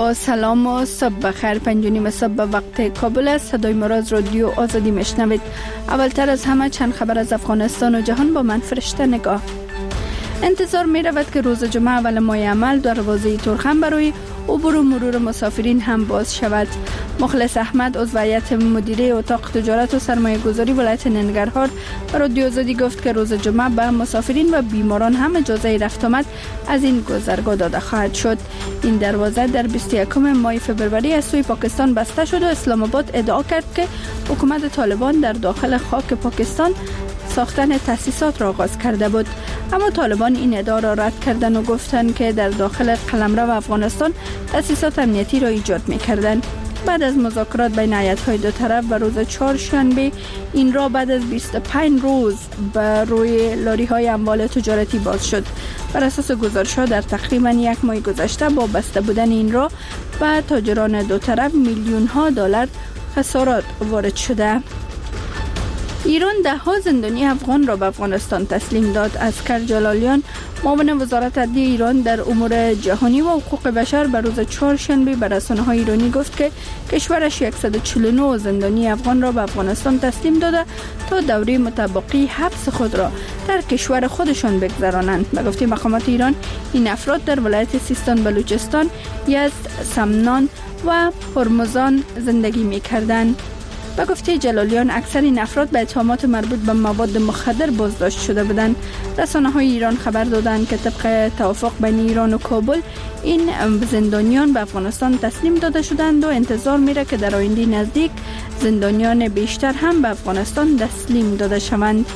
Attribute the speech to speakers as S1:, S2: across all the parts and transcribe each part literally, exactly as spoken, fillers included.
S1: با سلام و صبح بخیر. پنج و نیم صبح وقت کابل است. صدای ما را از رادیو آزادی میشنوید. اولتر از همه چند خبر از افغانستان و جهان با من فرشته نگاه. انتظار می رود که روز جمعه اول ماه عمل دروازه تورخم برای عبور و مرور مسافرین هم باز شود. مخلص احمد عضو هیئت مدیره اتاق تجارت و سرمایه گذاری ولایت ننگرهار به رادیو آزادی گفت که روز جمعه به مسافرین و بیماران هم اجازه رفت آمد از این گذرگاه داده خواهد شد. این دروازه در بیست و یکم ماه فوریه از سوی پاکستان بسته شد و اسلام آباد ادعا کرد که حکومت طالبان در داخل خاک پاکستان ساختن تأسیسات را آغاز کرده بود، اما طالبان این ادعا را رد کردند و گفتند که در داخل قلمرو افغانستان تأسیسات امنیتی را ایجاد می‌کردند. بعد از مذاکرات بین هیئت‌های دو طرف و روز چهارشنبه این را بعد از بیست و پنج روز بر روی لاری‌های اموال تجارتی باز شد. بر اساس گزارش‌ها در تقریباً یک ماه گذشته با بسته بودن این را به تاجران دو طرف میلیون‌ها دلار خسارات وارد شده. ایران ده ها زندانی افغان را به افغانستان تسلیم داد. اسکر جلالیان معاون وزارت عدلیه ایران در امور جهانی و حقوق بشر به روز چهارشنبه به رسانه‌های ایرانی گفت که کشورش صد و چهل و نه زندانی افغان را به افغانستان تسلیم داده تا دوره متبقی حبس خود را در کشور خودشان بگذرانند. به گفته مقامات ایران این افراد در ولایت سیستان، بلوچستان، یزد، سمنان و هرمزان زندگی می‌کردند. به گفته جلالیان اکثر این افراد به اتهامات مربوط به مواد مخدر بازداشت شده بودند. رسانه‌های ایران خبر دادند که طبق توافق بین ایران و کابل این زندانیان به افغانستان تسلیم داده شدند و انتظار میره که در آینده نزدیک زندانیان بیشتر هم به افغانستان تسلیم داده شوند.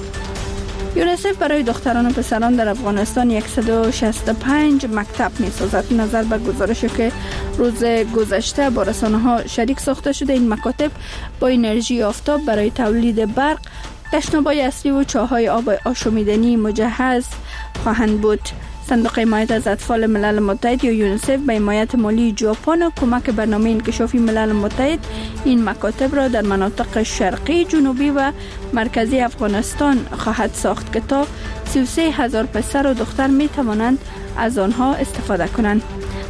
S1: یونیسف برای دختران و پسران در افغانستان صد و شصت و پنج مکتب می‌سازد. نظر به گزارشی که روز گذشته با رسانه‌ها شریک ساخته شده، این مکاتب با انرژی آفتاب برای تولید برق، تشناب‌های اصلی و چاه‌های آب آشامیدنی مجهز خواهند بود. صندوق حمایت از اطفال ملل متحد یا یونیسف به حمایت مالی ژاپن و کمک برنامه انکشافی ملل متحد این مکاتب را در مناطق شرقی، جنوبی و مرکزی افغانستان خواهد ساخت که تا سی و سه هزار پسر و دختر می توانند از آنها استفاده کنند.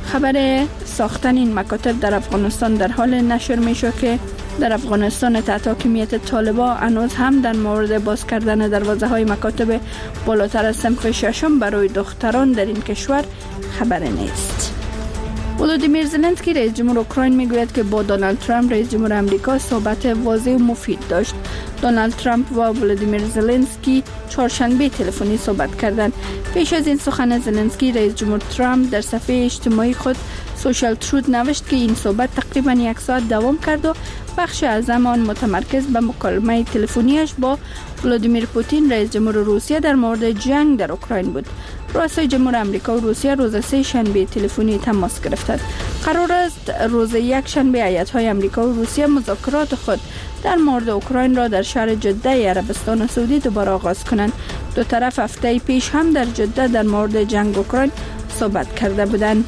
S1: خبر ساختن این مکاتب در افغانستان در حال نشر می شود که در افغانستان تحت حاکمیت طالبان هنوز هم در مورد باز کردن دروازه‌های مکاتب بالاتر از صنف ششم برای دختران در این کشور خبری نیست. ولودیمیر زلنسکی رئیس جمهور اوکراین میگوید که با دونالد ترامپ رئیس جمهور آمریکا صحبت واضح و مفید داشت. دونالد ترامپ و ولودیمیر زلنسکی چهارشنبه تلفنی صحبت کردند. پیش از این سخن زلنسکی رئیس جمهور ترامپ در صفحه اجتماعی خود سوشال ترود نوشت که این صحبت تقریبا یک ساعت دوام کرد و بخش اعظم آن متمرکز به مکالمه تلفنیش با ولادیمیر پوتین رئیس جمهور روسیه در مورد جنگ در اوکراین بود. رؤسای جمهور آمریکا و روسیه روز سه شنبه تلفنی تماس گرفتند. قرار است روز یک شنبه هیئت‌های آمریکا و روسیه مذاکرات خود در مورد اوکراین را در شهر جده عربستان سعودی دوباره آغاز کنند. دو طرف هفته پیش هم در جده در مورد جنگ اوکراین صحبت کرده بودند.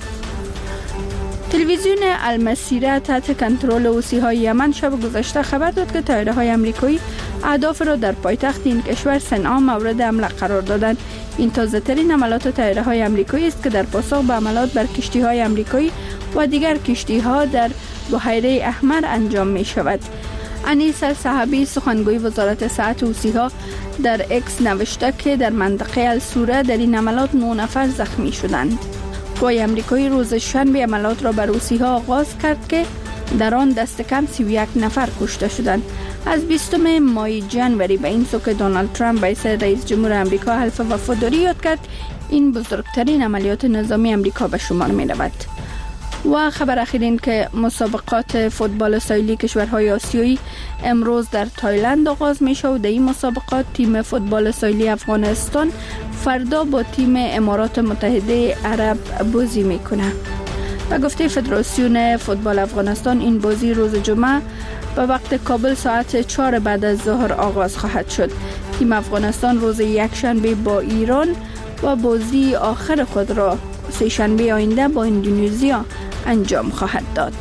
S1: تلویزیون المسیره تحت کنترل حوثی‌های یمن شب گذشته خبر داد که طیاره‌های آمریکایی اهداف را در پایتخت این کشور صنعا مورد حمله قرار دادند. این تازه‌ترین عملیات طیاره‌های آمریکایی است که در پاسخ به عملیات بر کشتی‌های آمریکایی و دیگر کشتی‌ها در بحیره احمر انجام می‌شود. انیس صحابی سخنگوی وزارت صحت حوثی‌ها در اکس نوشته که در منطقه السوره در این عملیات نه نفر زخمی شدند. قوای آمریکایی روز شنبه عملیات را بر حوثی‌ها آغاز کرد که در آن دست کم سی و یک نفر کشته شدند. از بیستم ماه ژانویه به این سو که دونالد ترامپ به حیث رئیس جمهور آمریکا حلف وفاداری یاد کرد، این بزرگترین عملیات نظامی آمریکا به شمار می رود. و خبر اخیر این که مسابقات فوتبال ساحلی کشورهای آسیایی امروز در تایلند آغاز می شود. در این مسابقات تیم فوتبال ساحلی افغانستان فردا با تیم امارات متحده عرب بازی می کنه. و گفته فدراسیون فوتبال افغانستان این بازی روز جمعه به وقت کابل ساعت چهار بعد از ظهر آغاز خواهد شد. تیم افغانستان روز یکشنبه با ایران و بازی آخر خود را سه شنبه آینده با اندونزیا انجام خواهد داد.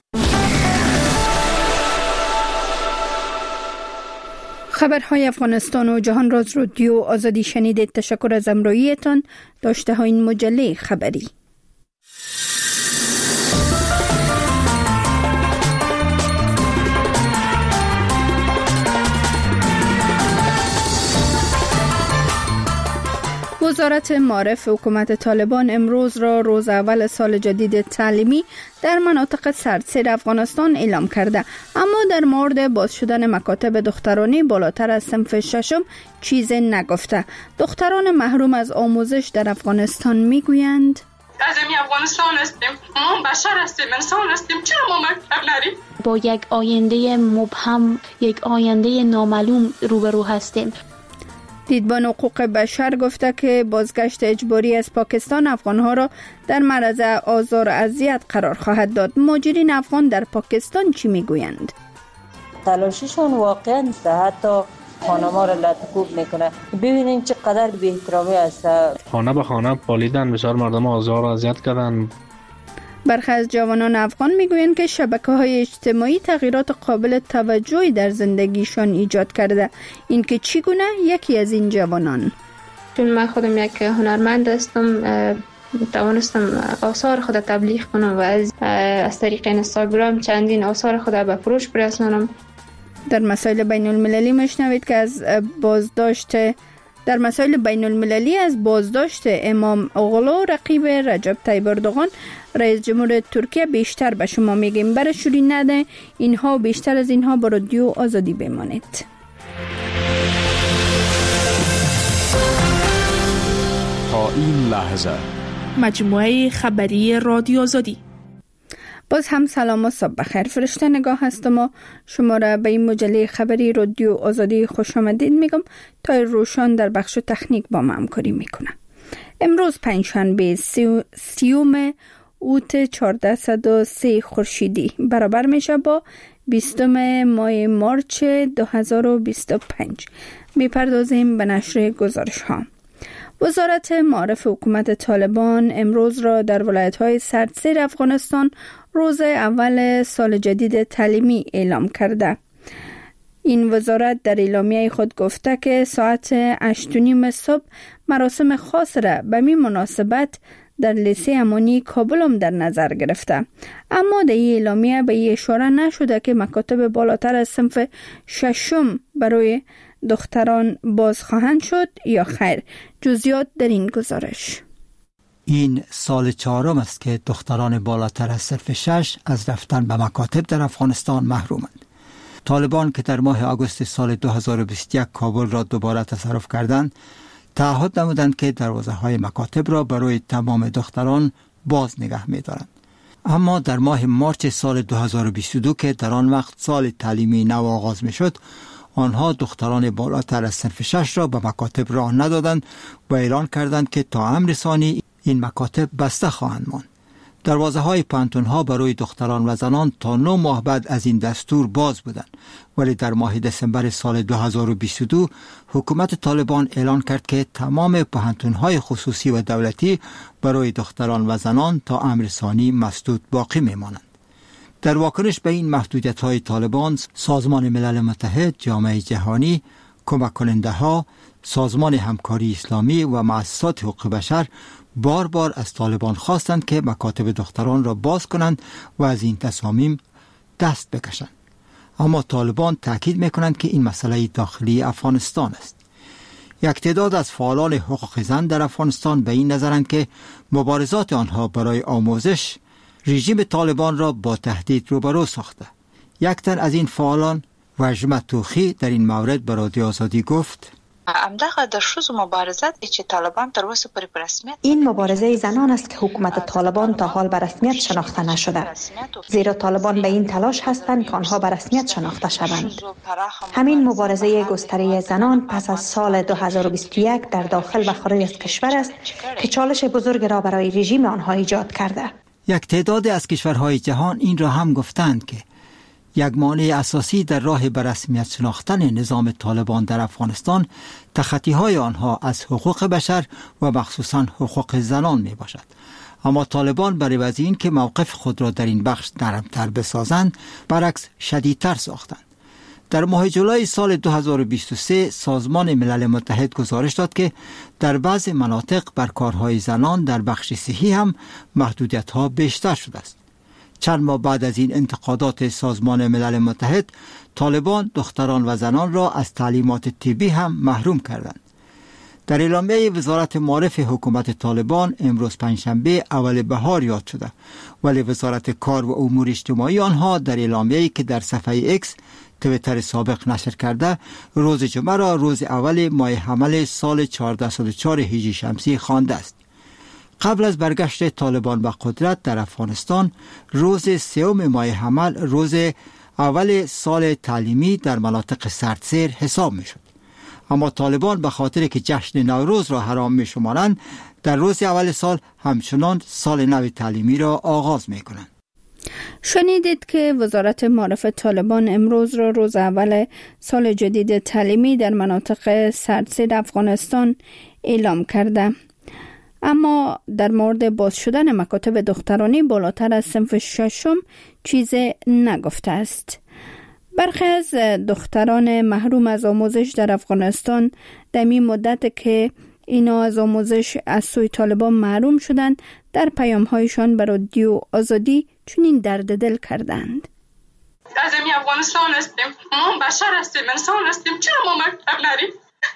S1: خبرهای افغانستان و جهان را از رادیو آزادی شنیدید. تشکر از همراهیتان. داشته ها این مجله خبری. وزارت معارف حکومت طالبان امروز را روز اول سال جدید تعلیمی در مناطق سردسیر افغانستان اعلام کرده، اما در مورد باز شدن مکاتب دخترانی بالاتر از صنف ششم چیزی نگفته. دختران محروم از آموزش در افغانستان میگویند
S2: از این افغانستان هستیم، ما بشر هستیم، انسان هستیم، چرا ما مکتب نریم؟
S3: با یک آینده مبهم، یک آینده نامعلوم روبرو هستیم.
S1: دیدبان حقوق بشر گفته که بازگشت اجباری از پاکستان افغانها را در معرض آزار و اذیت قرار خواهد داد. مهاجرین افغان در پاکستان چی میگویند؟
S4: تلاششون واقعا حتی خانه ما را لطکوب میکنه. ببینین چقدر بی احترامی است.
S5: خانه به خانه پالیدن، بسیار مردم آزار و اذیت کردن.
S1: برخی از جوانان افغان میگویند که شبکه‌های اجتماعی تغییرات قابل توجهی در زندگیشان ایجاد کرده. این که چگونه؟ یکی از این جوانان:
S6: چون من خودم یک هنرمند هستم، توانستم آثار خود تبلیغ کنم و از از طریق اینستاگرام چندین آثار خود به فروش برسانم.
S1: در مسائل بین المللی مشنوید که از بازداشت در مسائل بین المللی از بازداشت امام اوغلو رقیب رجب طیب اردوغان رئیس جمهور ترکیه بیشتر به شما میگیم. برای شوری نده اینها و بیشتر از اینها با رادیو آزادی بمانید.
S7: تا این لحظه
S8: مجموعه خبری رادیو آزادی.
S1: باز هم سلام و صبح بخیر. فرشته نگاه هستم و شما را به این مجله خبری رادیو آزادی خوش آمدید میگم. تا روشان در بخش تکنیک با ما همکاری میکنه. امروز پنجشنبه سیوم اوت چهارصد و سه خورشیدی برابر میشه با بیستم ماه مارچ دو هزار و بیست و پنج. میپردازیم به نشر گزارش ها. وزارت معارف حکومت طالبان امروز را در ولایت‌های سردسیر افغانستان روز اول سال جدید تعلیمی اعلام کرده. این وزارت در اعلامیه خود گفته که ساعت هشت و نیم صبح مراسم خاص را به می مناسبت در لیسه امانی کابل هم در نظر گرفته، اما در این اعلامیه به این اشاره نشده که مکاتب بالاتر از صنف ششم برای دختران باز خواهند شد یا خیر. جزئیات در این گزارش.
S9: این سال چهارم است که دختران بالاتر از صنف شش از رفتن به مکاتب در افغانستان محرومند. طالبان که در ماه آگوست سال دو هزار و بیست و یک کابل را دوباره تصرف کردند، تعهد نمودند که دروازه‌های مکاتب را برای تمام دختران باز نگه می‌دارند. اما در ماه مارچ سال دو هزار و بیست و دو که در آن وقت سال تعلیمی نو آغاز می‌شد، آنها دختران بالاتر از صنف شش را به مکاتب راه ندادند و اعلان کردند که تا امر ثانی این مکاتب بسته خواهند ماند. دروازه‌های پانتون‌ها برای دختران و زنان تا نه ماه بعد از این دستور باز بودند، ولی در ماه دسامبر سال دو هزار و بیست و دو حکومت طالبان اعلان کرد که تمام پانتون‌های خصوصی و دولتی برای دختران و زنان تا امر ثانی مسدود باقی می‌مانند. در واکنش به این محدودیت‌های طالبان، سازمان ملل متحد، جامعه جهانی، کمک کننده ها، سازمان همکاری اسلامی و مؤسسات حقوق بشر بار بار از طالبان خواستند که مکاتب دختران را باز کنند و از این تصامیم دست بکشند. اما طالبان تاکید می‌کنند که این مسئله داخلی افغانستان است. یک تعداد از فعالان حقوق زن در افغانستان به این نظرند که مبارزات آنها برای آموزش رژیم طالبان را با تهدید روبرو ساخته. یک تن از این فعالان، وجمه توخی، در این مورد به رادیو آزادی گفت:
S10: این مبارزه زنان است که حکومت طالبان تا حال به رسمیت شناخته نشده، زیرا طالبان به این تلاش هستند که آنها به رسمیت شناخته شوند. همین مبارزه گستره زنان پس از سال دو هزار و بیست و یک در داخل و خارج از کشور است که چالش بزرگ را برای رژیم آنها ایجاد کرده.
S9: یک تعداد از کشورهای جهان این را هم گفتند که یک مانع اساسی در راه به رسمیت شناختن نظام طالبان در افغانستان تخطی‌های آنها از حقوق بشر و مخصوصاً حقوق زنان می باشد. اما طالبان برای وضع این که موقف خود را در این بخش نرمتر بسازند، برعکس شدیدتر ساختند. در ماه جولای سال دو هزار و بیست و سه سازمان ملل متحد گزارش داد که در بعض مناطق بر کارهای زنان در بخش صحی هم محدودیت‌ها بیشتر شده است. چند ماه بعد از این انتقادات سازمان ملل متحد، طالبان دختران و زنان را از تعلیمات طبی هم محروم کردند. در اعلامیه وزارت معارف حکومت طالبان امروز پنجشنبه اول بهار یاد شده، ولی وزارت کار و امور اجتماعی آنها در اعلامیه‌ای که در صفحه ایکس تویتر سابق نشر کرده روز جمعه را روز اول ماه حمل سال چهارصد و چهار هجری شمسی خوانده است. قبل از برگشت طالبان به قدرت در افغانستان روز سوم ماه حمل روز اول سال تعلیمی در مناطق سردسیر حساب می شد. اما طالبان به خاطر که جشن نوروز را حرام می شمارند در روز اول سال همچنان سال نو تعلیمی را آغاز می کنند.
S1: شنیدید که وزارت معارف طالبان امروز را روز اول سال جدید تعلیمی در مناطق سردسیر افغانستان اعلام کرده. اما در مورد باز شدن مکاتب دخترانی بالاتر از صنف ششم چیزی نگفته است. برخی از دختران محروم از آموزش در افغانستان در این مدت که اینا از آموزش از سوی طالبان محروم شدند در پیام‌هایشان به رادیو آزادی چنین درد دل کردند.
S2: از این افغانستان هستیم، ما بشر هستیم، انسان هستیم، چرا ما مکتب نریم؟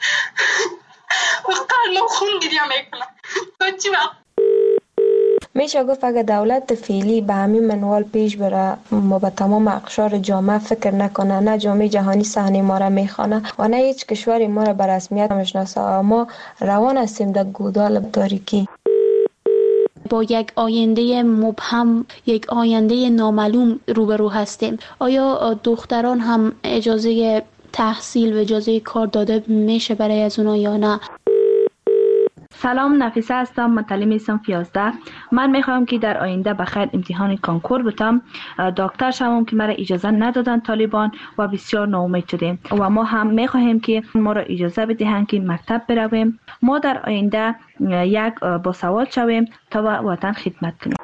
S2: و قلب و خون گریه میکنم. تو چی وقت؟
S11: میشه گفت اگه دولت فعلی به همین منوال پیش بره ما به تمام اقشار جامعه فکر نکنه، نه جامعه جهانی صحنه ما را میخوانه و نه هیچ کشوری ما را به رسمیت میشناسه، ما روان هستیم در گودال تاریکی.
S3: با یک آینده مبهم، یک آینده نامعلوم روبرو هستیم. آیا دختران هم اجازه تحصیل و اجازه کار داده میشه برای از اونا یا نه؟
S12: سلام، نفیسه هستم، متعلم صنف یازده. من میخوام که در آینده بخیر امتحان کانکور بتم، دکتر شوم که مرا اجازه ندادن طالبان و بسیار ناامید شدیم و ما هم میخواهیم که ما را اجازه بدهند که مکتب برویم، ما در آینده یک باسواد شویم تا وطن خدمت کنیم.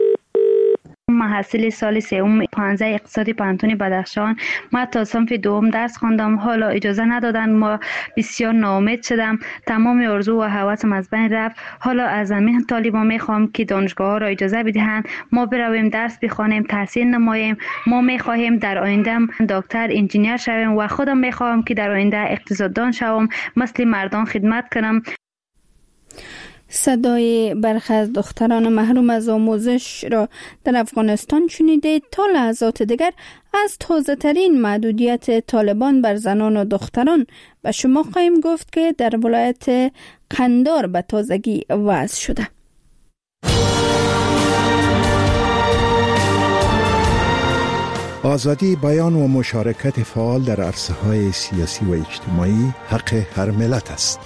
S13: محصل سال سوم پانزده اقتصادی پانتون بدخشان. ما تا صنف دوم درس خواندم، حالا اجازه ندادن، ما بسیار ناامید شدم، تمام آرزو و هوسم از بین رفت. حالا از همین طالبان میخوام که دانشگاه ها را اجازه بدهند ما برویم درس بخوانیم، تحصیل نماییم. ما میخواهیم در آینده دکتر، انجینیر شویم و خودم میخوام که در آینده اقتصاددان شوم، مثل مردان خدمت کنم.
S1: صدای برخی از دختران محروم از آموزش را در افغانستان شنیدید. تا لحظات دیگر از تازه ترین محدودیت طالبان بر زنان و دختران به شما خواهیم گفت که در ولایت قندار به تازگی وضع شده.
S14: آزادی بیان و مشارکت فعال در عرصه‌های سیاسی و اجتماعی حق هر ملت است.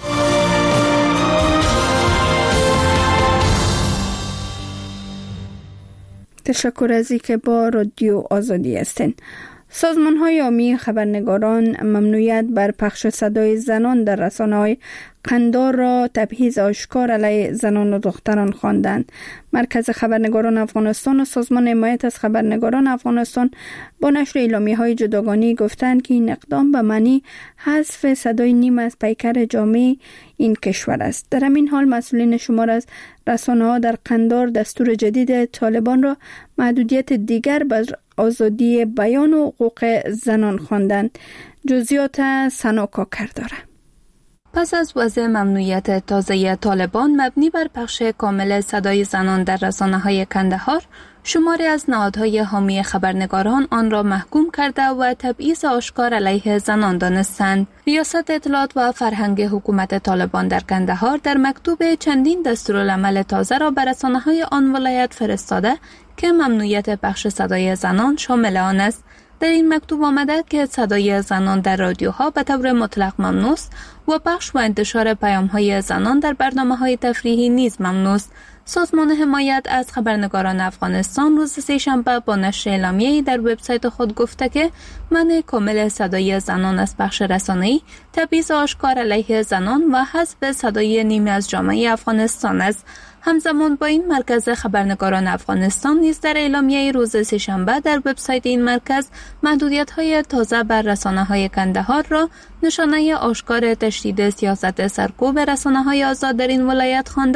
S1: تشکر از اینکه با رادیو آزادی هستین. سازمان های عامی خبرنگاران ممنوعیت بر پخش صدای زنان در رسانه‌های قندار را تبعیض آشکار علیه زنان و دختران خواندند. مرکز خبرنگاران افغانستان و سازمان حمایت از خبرنگاران افغانستان با نشر اعلامیه‌های جداگانه گفتند که این اقدام به معنی حذف صدای نیم از پیکر جامعه این کشور است. در همین حال مسئولین شمار از رسانه‌ها در قندار دستور جدید طالبان را محدودیت دیگر بر آزادی بیان و حقوق زنان خواندند. جزئیات سنا کاکر داره.
S15: پس از وضع ممنوعیت تازه طالبان مبنی بر پخش کامل صدای زنان در رسانه‌های کندهار، شماری از نهادهای حامی خبرنگاران آن را محکوم کرده و تبعیض آشکار علیه زنان دانستند. ریاست اطلاعات و فرهنگ حکومت طالبان در کندهار در مکتوب چندین دستورالعمل تازه را بر رسانه‌های آن ولایت فرستاده که ممنوعیت پخش صدای زنان شامل آن است. در این مکتوب آمده که صدای زنان در رادیوها به طور مطلق ممنوع است و پخش و انتشار پیام‌های زنان در برنامه‌های تفریحی نیز ممنوع است. سازمان حمایت از خبرنگاران افغانستان روز سه‌شنبه با نشر اعلامیه‌ای در وبسایت خود گفته که منع کامل صدای زنان از پخش رسانه‌ای تبعیض آشکار علیه زنان و حذف صدای نیمی از جامعه افغانستان است. همزمان با این مرکز خبرنگاران افغانستان نیز در اعلامیه روز سه‌شنبه در وبسایت این مرکز محدودیت‌های تازه بر رسانه‌های کندهار را نشانه آشکار تشدید سیاست سرکوب رسانه‌های آزاد در این ولایت خوانده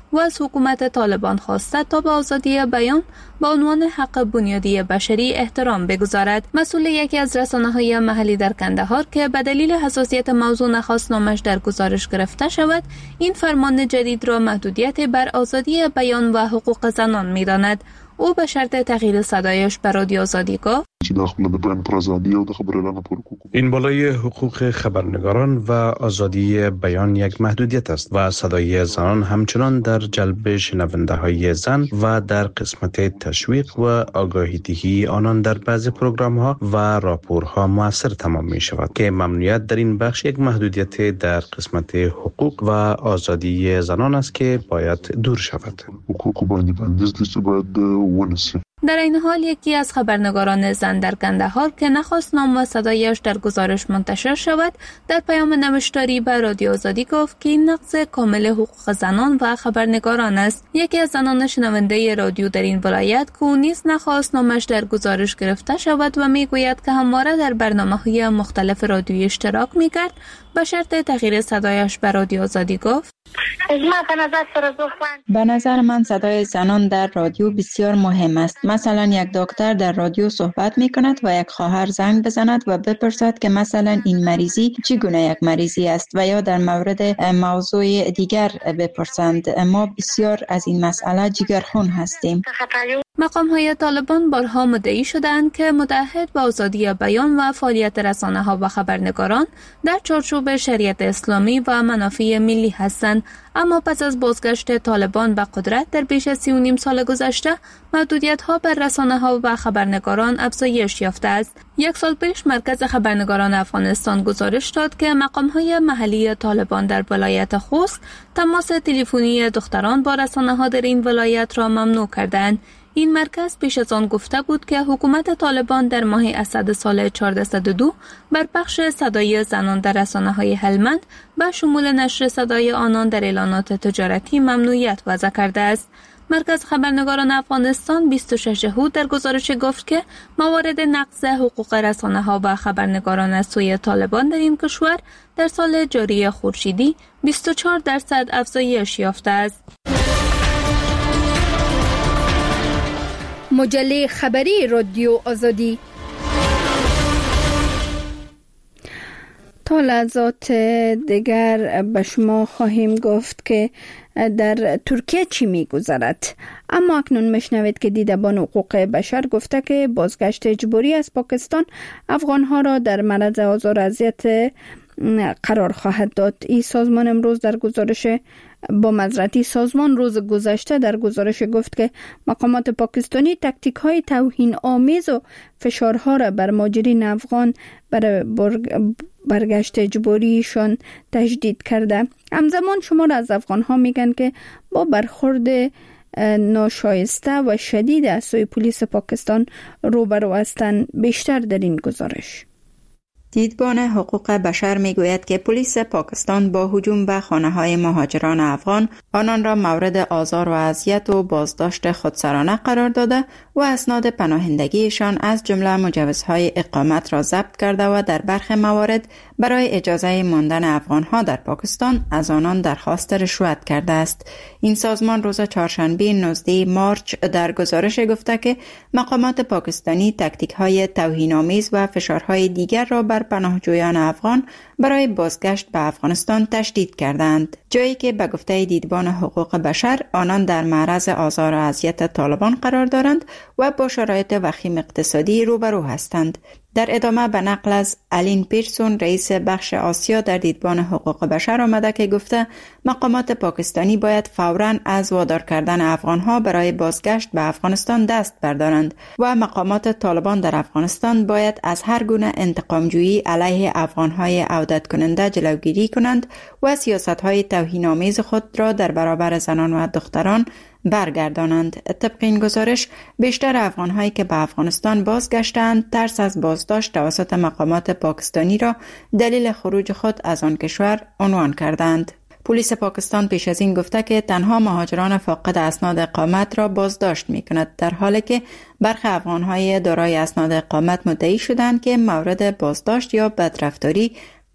S15: و از حکومت طالبان خواسته تا به آزادی بیان با عنوان حق بنیادی بشری احترام بگذارد. مسئول یکی از رسانه‌های محلی در کندهار که به دلیل حساسیت موضوع نخواست نامش در گزارش گرفته شود، این فرمان جدید را محدودیت بر آزادی بیان و حقوق زنان می‌داند. او به شرط تغییر صدایش به رادیو آزادی گفت:
S16: این بالای حقوق خبرنگاران و آزادی بیان یک محدودیت است و صدای زنان همچنان در جلب شنونده های زن و در قسمت تشویق و آگاهی دهی آنان در بعضی پروگرام ها و راپورها مؤثر تمام می شود که ممنوعیت در این بخش یک محدودیت در قسمت حقوق و آزادی زنان است که باید دور شود.
S15: در این حال یکی از خبرنگاران زن در کندهار که نخواست نام و صدایش در گزارش منتشر شود، در پیام نوشتاری به رادیو آزادی گفت که این نقض کامل حقوق زنان و خبرنگاران است. یکی از زنان شنونده رادیو در این ولایت که او نیز نخواست نامش در گزارش گرفته شود و میگوید که همواره در برنامه‌های مختلف رادیویی اشتراک میکرد، به شرط تغییر صدایش به رادیو آزادی گفت:
S17: به نظر من صدای زنان در رادیو بسیار مهم است. مثلا یک دکتر در رادیو صحبت می کند و یک خواهر زنگ بزند و بپرسد که مثلا این مریضی چگونه یک مریضی است و یا در مورد موضوع دیگر بپرسند. ما بسیار از این مسئله جگرخون هستیم.
S15: مقام های طالبان بارها مدعی شدند که متعهد به آزادی بیان و فعالیت رسانه ها و خبرنگاران در چارچوب شریعت اسلامی و منافع ملی هستند، اما پس از بازگشت طالبان به قدرت در بیش از سی و نیم سال گذشته، محدودیت ها بر رسانه ها و خبرنگاران افزایش یافته است. یک سال پیش مرکز خبرنگاران افغانستان گزارش داد که مقام های محلی طالبان در ولایت خوست تماس تلفنی دختران با رسانه ها در این ولایت را ممنوع کردند. این مرکز پیش از آن گفته بود که حکومت طالبان در ماه اسد سال چهاردهصد و دو بر بخش صدای زنان در رسانه‌های هلمند به شمول نشر صدای آنان در اعلانات تجارتی ممنوعیت وضع کرده است. مرکز خبرنگاران افغانستان بیست و شش هود در گزارش گفت که موارد نقض حقوق رسانه‌ها و خبرنگاران از سوی طالبان در این کشور در سال جاری خورشیدی بیست و چهار درصد افزایش یافته است.
S1: مجله خبری رادیو آزادی. تا لحظات دیگر به شما خواهیم گفت که در ترکیه چی می گذرد. اما اکنون میشنوید که دیدبان حقوق بشر گفته که بازگشت اجباری از پاکستان افغانها را در معرض آزار و اذیت قرار خواهد داد. این سازمان امروز در گزارش با معذرتی سازمان روز گذشته در گزارش گفت که مقامات پاکستانی تاکتیک های توهین آمیز و فشارها را بر مهاجرین افغان برای برگشت اجباریشان تشدید کرده. همزمان شمار از افغان ها میگن که با برخورد ناشایسته و شدید از سوی پلیس پاکستان روبرو هستند. بیشتر در این گزارش.
S17: دیدبان حقوق بشر میگوید که پلیس پاکستان با هجوم به خانه‌های مهاجران افغان آنان را مورد آزار و اذیت و بازداشت خودسرانه قرار داده و اسناد پناهندگیشان از جمله مجوزهای اقامت را ضبط کرده و در برخی موارد برای اجازه ماندن افغان‌ها در پاکستان از آنان درخواست رشوت کرده است. این سازمان روز چهارشنبه نوزدهم مارچ در گزارش گفته که مقامات پاکستانی تاکتیک‌های توهین‌آمیز و فشارهای دیگر را بر پناهجویان افغان برای بازگشت به افغانستان تشدید کردند، جایی که به گفته دیدبان حقوق بشر آنان در معرض آزار و اذیت طالبان قرار دارند و با شرایط وخیم اقتصادی روبرو هستند. در ادامه به نقل از الین پیرسون رئیس بخش آسیا در دیدبان حقوق بشر آمده که گفته مقامات پاکستانی باید فوراً از وادار کردن افغانها برای بازگشت به افغانستان دست بردارند و مقامات طالبان در افغانستان باید از هر گونه انتقامجویی علیه افغانهای عودت کننده جلوگیری کنند و سیاست‌های توهین‌آمیز خود را در برابر زنان و دختران برگردانند. طبق این گزارش بیشتر افغان‌هایی که به افغانستان بازگشتند ترس از بازداشت توسط مقامات پاکستانی را دلیل خروج خود از آن کشور عنوان کردند. پلیس پاکستان پیش از این گفته که تنها مهاجران فاقد اسناد اقامت را بازداشت می‌کند، در حالی که برخی افغان‌های دارای اسناد اقامت مدعی شدند که مورد بازداشت یا بدرفتاری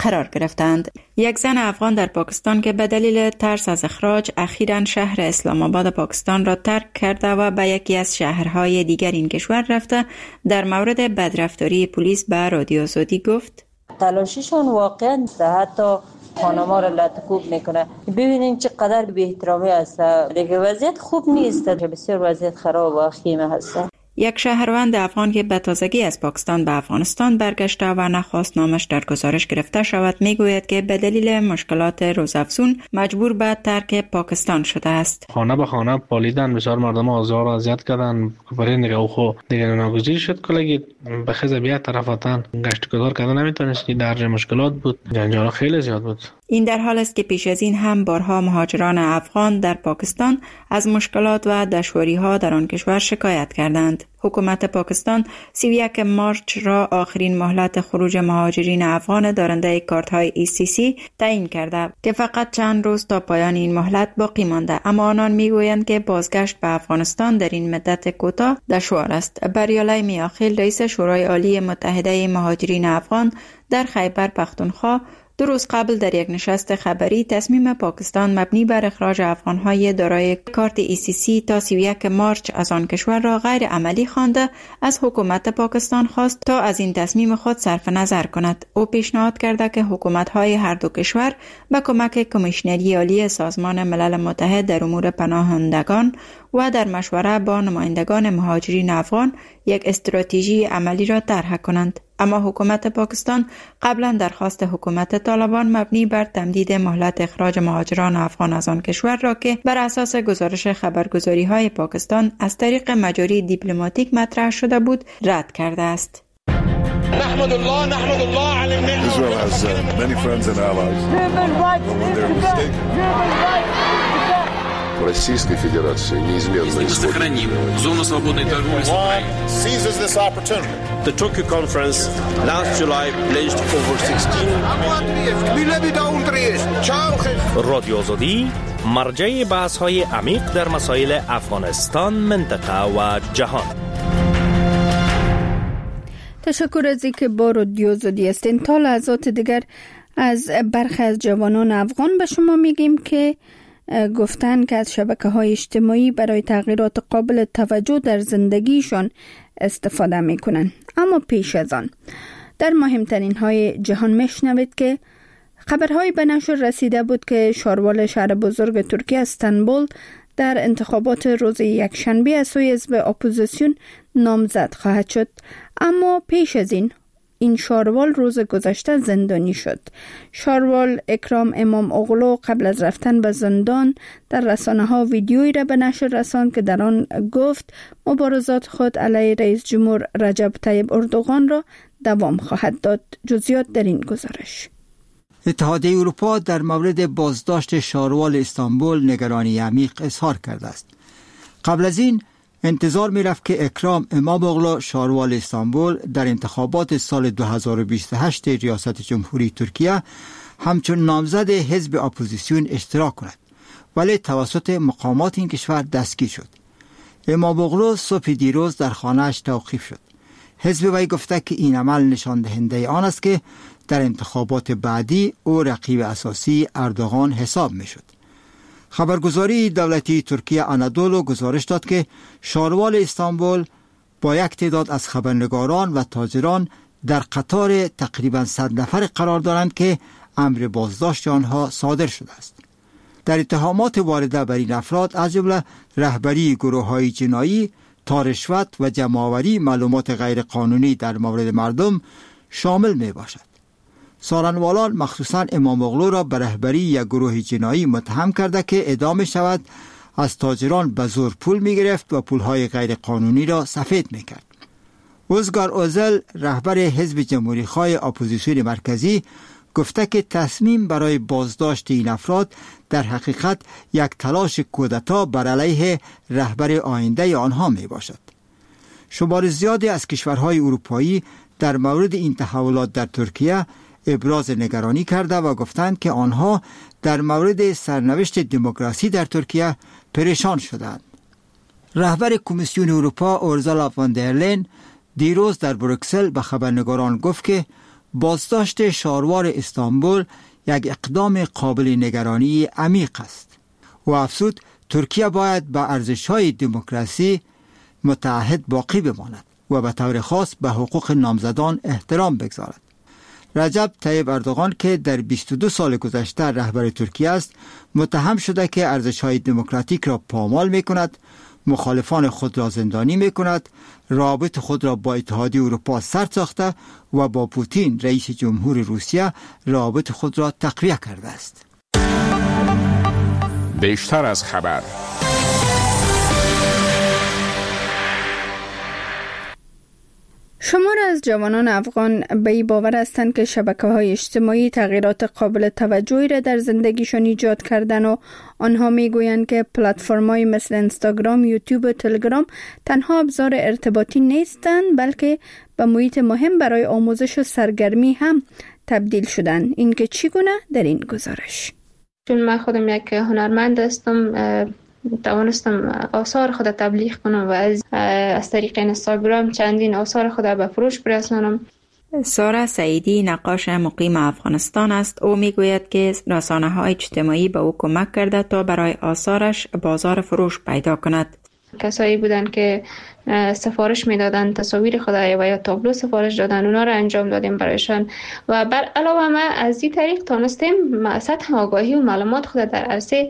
S17: قرار گرفتند. یک زن افغان در پاکستان که به دلیل ترس از اخراج اخیراً شهر اسلام آباد پاکستان را ترک کرده و به یکی از شهرهای دیگر این کشور رفته، در مورد بدرفتاری پلیس به رادیو آزادی گفت:
S4: تلاشیشون واقعا حتی خانما را لطکوب میکنه. ببینین چقدر بی احترامی است. دیگه وضعیت خوب نیست، بسیار وضعیت خراب و خیمه هست.
S17: یک شهروند افغان که به تازگی از پاکستان به افغانستان برگشته و نخواست نامش در گزارش گرفته شود میگوید که به دلیل مشکلات روزافزون مجبور به ترک پاکستان شده است.
S5: خانه به خانه پالیدن، بسیار مردم آزار و اذیت کردن. برای نگاه خو دیگه ناگزیر شد کلگی به خزه بیا طرفاتن گشت گذار کردن نمیتونستی، در مشکلات بود، جنجال خیلی زیاد بود.
S17: این در حال است که پیش از این هم بارها مهاجران افغان در پاکستان از مشکلات و دشواری‌ها در آن کشور شکایت کردند. حکومت پاکستان سی و یک مارچ را آخرین مهلت خروج مهاجرین افغان دارنده کارت‌های ای سی سی تعیین کرده که فقط چند روز تا پایان این مهلت باقی مانده، اما آنان میگویند که بازگشت به افغانستان در این مدت کوتاه دشوار است. بریالای میاخیل، رئیس شورای عالی متحده مهاجرین افغان در خیبر پختونخوا، دو روز قبل در یک نشست خبری تصمیم پاکستان مبنی بر اخراج افغان‌های دارای کارت ای سی سی تا سی و یک مارچ از آن کشور را غیر عملی خوانده، از حکومت پاکستان خواست تا از این تصمیم خود صرف نظر کند. او پیشنهاد کرده که حکومت‌های هر دو کشور با کمک کمیشنری عالی سازمان ملل متحد در امور پناهندگان و در مشوره با نمایندگان مهاجرین افغان یک استراتژی عملی را طرح کنند. اما حکومت پاکستان قبلا درخواست حکومت طالبان مبنی بر تمدید مهلت اخراج مهاجران افغان از آن کشور را که بر اساس گزارش خبرگزاری‌های پاکستان از طریق مجاری دیپلماتیک مطرح شده بود رد کرده است.
S18: نحمد الله نحمد الله علی النعمة. Israel has uh, many friends and allies. When they're mistaken.
S19: Российской Федерации неизменно исходит.
S18: Сохраним зону свободной торговли с Украиной. Seizes this opportunity.
S20: The Tokyo conference last July pledged over sixteen. رادیو آزادی مرجع بحث‌های عمیق در مسائل افغانستان، منطقه و جهان.
S1: تشکر از اینکه با رادیو آزادی هستین. تا لحظات دیگر از برخی از جوانان افغان به شما میگیم که گفتن که از شبکه‌های اجتماعی برای تغییرات قابل توجه در زندگیشان استفاده میکنن. اما پیش از آن در مهمترین های جهان میشنوید که خبرهای به نشر رسیده بود که شاروال شهر بزرگ ترکیه استانبول در انتخابات روز یکشنبه از سوی حزب اپوزیسیون نامزد خواهد شد. اما پیش از این این شاروال روز گذشته زندانی شد. شاروال اکرام امام اغلو قبل از رفتن به زندان در رسانه ها ویدیویی را به نشر رساند که در آن گفت مبارزات خود علیه رئیس جمهور رجب طیب اردوغان را دوام خواهد داد. جزئیات در این گزارش.
S9: اتحادیه اروپا در مورد بازداشت شاروال استانبول نگرانی عمیق اظهار کرده است. قبل از این انتظار می رفت که اکرام امام اغلو شاروال استانبول در انتخابات سال دو هزار و بیست و هشت ریاست جمهوری ترکیه همچون نامزد حزب اپوزیسیون اشتراک کند، ولی توسط مقامات این کشور دستگیر شد. امام اغلو صبح دیروز در خانه‌اش توقیف شد. حزب وی گفته که این عمل نشان دهنده آن است که در انتخابات بعدی او رقیب اساسی اردوغان حساب می شد. خبرگزاری دولتی ترکیه آنادولو گزارش داد که شاروال استانبول با یک تعداد از خبرنگاران و تاجران در قطار تقریباً صد نفر قرار دارند که امر بازداشت آنها صادر شده است. در اتهامات وارده بر این افراد از جمله رهبری گروه‌های جنایی، تا رشوت و جمع‌آوری معلومات غیرقانونی در مورد مردم شامل می باشد. سارنوالان مخصوصاً امام اغلو را به رهبری یک گروه جنایی متهم کرده که ادامه شود از تاجران به زور پول می گرفت و پولهای غیر قانونی را سفید می کرد. اوزگار اوزل رهبر حزب جمهوری خواه اپوزیسیون مرکزی گفته که تصمیم برای بازداشت این افراد در حقیقت یک تلاش کودتا بر علیه رهبر آینده آنها می باشد. شمار زیادی از کشورهای اروپایی در مورد این تحولات در ترکیه ابراز نگرانی کرده و گفتند که آنها در مورد سرنوشت دموکراسی در ترکیه پریشان شدند. رهبر کمیسیون اروپا اورزالا فون در لین دیروز در بروکسل به خبرنگاران گفت که بازداشت شاروار استانبول یک اقدام قابل نگرانی عمیق است و افزود ترکیه باید به ارزش‌های دموکراسی متعهد باقی بماند و به طور خاص به حقوق نامزدان احترام بگذارد. رجب طیب اردوغان که در بیست و دو سال گذشته رهبر ترکیه است، متهم شده که ارزش‌های دموکراتیک را پامال می‌کند، مخالفان خود را زندانی می‌کند، رابط خود را با اتحادیه اروپا سر ساخته و با پوتین رئیس جمهور روسیه رابط خود را تقویه کرده است.
S7: بیشتر از خبر.
S1: شمار از جوانان افغان به این باور هستند که شبکه‌های اجتماعی تغییرات قابل توجهی را در زندگیشان ایجاد کردن و آنها میگویند که پلتفرم‌های مثل اینستاگرام، یوتیوب و تلگرام تنها ابزار ارتباطی نیستند، بلکه به محیط مهم برای آموزش و سرگرمی هم تبدیل شدند. این که چگونه در این گزارش؟
S6: چون من خودم یک هنرمند هستم، توانستم آثار خود تبلیغ کنم و از از طریق اینستاگرام چندین آثار خود به فروش برسانم.
S17: سارا سعیدی نقاش مقیم افغانستان است. او میگوید که رسانه‌های اجتماعی به او کمک کرده تا برای آثارش بازار فروش پیدا کند.
S6: کسایی بودن که سفارش میدادن تصاویر خود و یا تابلو سفارش دادن، اونا رو انجام دادیم برایشان و بر علاوه ما از این طریق تونستیم سطح آگاهی و معلومات خود در عرصه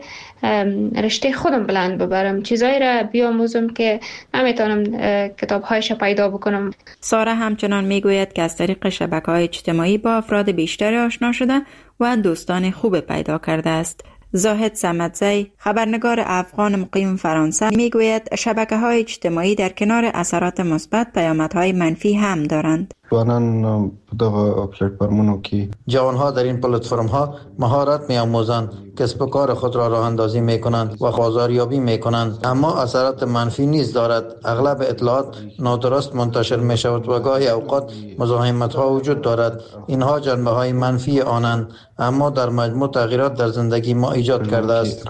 S6: رشته خودم بلند ببرم، چیزایی را بیاموزم که نمیتونم کتاب‌هایش پیدا بکنم.
S17: سارا همچنان میگوید که از طریق شبکه‌های اجتماعی با افراد بیشتری آشنا شده و دوستان خوب پیدا کرده است. زاهد صمدزی، خبرنگار افغان مقیم فرانسه، میگوید شبکه‌های اجتماعی در کنار اثرات مثبت پیامدهای منفی هم دارند.
S21: جوانان دغه پلتفرمونو کې
S22: جوانها در این پلتفرم ها مهارت می‌آموزند، کسب و کار خود را راه اندازی می‌کنند و بازاریابی می‌کنند، اما اثرات منفی نیز دارد. اغلب اطلاعات نادرست منتشر می‌شود و گاهی اوقات مزاحمت‌ها وجود دارد. اینها جنبه‌های منفی آنند، اما در مجموع تغییرات در زندگی ما ایجاد کرده است.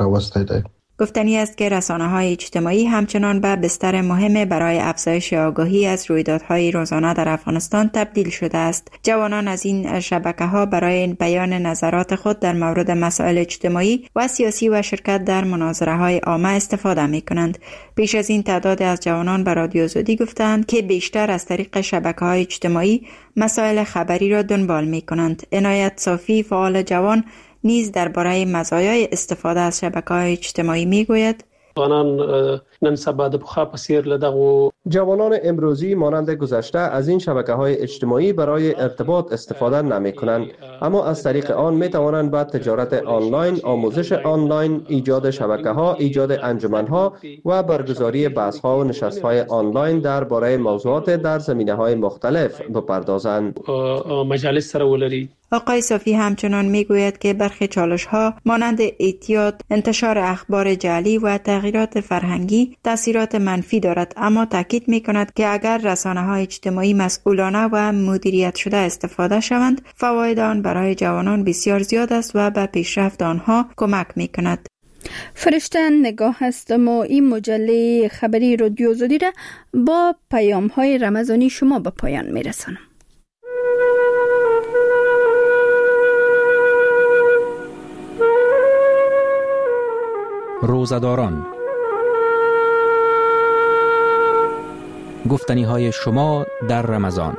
S17: گفتنی است که رسانه‌های اجتماعی همچنان به بستر مهم برای افزایش آگاهی از رویدادهای روزانه در افغانستان تبدیل شده است. جوانان از این شبکه‌ها برای بیان نظرات خود در مورد مسائل اجتماعی و سیاسی و شرکت در مناظره‌های عامه استفاده می‌کنند. پیش از این تعداد از جوانان به رادیو آزادی گفتند که بیشتر از طریق شبکه‌های اجتماعی مسائل خبری را دنبال می‌کنند. عنایت صافی، فعال جوان، نیز درباره مزایای استفاده از شبکه‌های اجتماعی میگوید:
S23: جوانان نن سبا د پخوا په څیر له دغو
S24: جوانان امروزی مانند گذشته از این شبکه‌های اجتماعی برای ارتباط استفاده نمی‌کنند، اما از طریق آن می‌توانند به تجارت آنلاین، آموزش آنلاین، ایجاد شبکه‌ها، ایجاد انجمن‌ها و برگزاری بحث‌ها و نشست‌های آنلاین درباره موضوعات در زمینه‌های مختلف بپردازند.
S23: مجالس سره ولري.
S17: آقای صافی همچنان میگوید که برخی چالش‌ها مانند اعتیاد، انتشار اخبار جعلی و تغییرات فرهنگی تاثیرات منفی دارد، اما تاکید می‌کند که اگر رسانه‌های اجتماعی مسئولانه و مدیریت شده استفاده شوند، فواید آن برای جوانان بسیار زیاد است و به پیشرفت آنها کمک می‌کند.
S1: فرشته نگاه هستم و این مجله خبری رادیو آزادی را با پیام‌های رمضانی شما به پایان می‌رسانم.
S25: روزداران، گفتنی های شما در رمضان.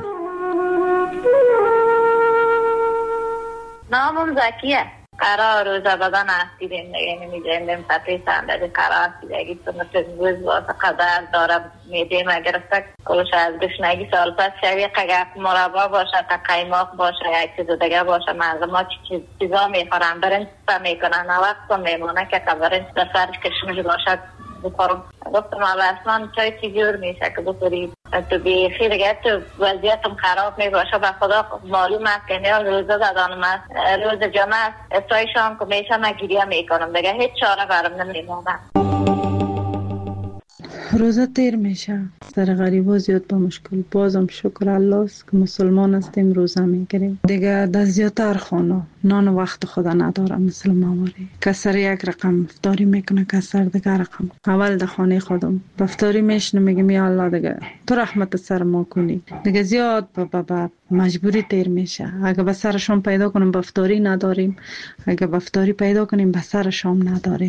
S26: نامم زکیه. قرار روزه بدن هستیدیم دیگه نمیجاییم پتری صندلی قرار دیگه سنت روز واسه قدر دارم میدیم اگر است کلش از گشنگی سال پس شوی قگف مربا باشه تا قیماق باشه یک چیز دیگه باشه معلومات چیز چیزا میخورن برنج میکنن وقت میمونه که برنج در سر کشمش باشه بخورم. گفتم اول اصلا چای چی جور میشه که بخورید تو بیخی دیگه تو وضعیتم خراب میباشه. به خدا معلوم است که نیاز روزه دادانم است، روز جمعه است، افتای شام که میشه من گریه میکنم دیگه هیچ چاره برم نمیمونه.
S2: روزه تیر میشه، سر غریبا زیاد با مشکل. بازم شکر الله است که مسلمان هستیم، روزه میگیریم دیگه. در زیادتر خانه نان وقت خدا نداره مثل مواری، کسر یک رقم افطاری میکنه، کسر دیگه رقم. اول در خانه خودم افطاری میشنه میگم یا الله دیگه تو رحمت سر ما کنی دیگه. زیاد با با مجبوری تیر میشه. اگه به سر شام پیدا کنیم افطاری نداریم، اگه افطاری پیدا کنیم به سر شام نداریم.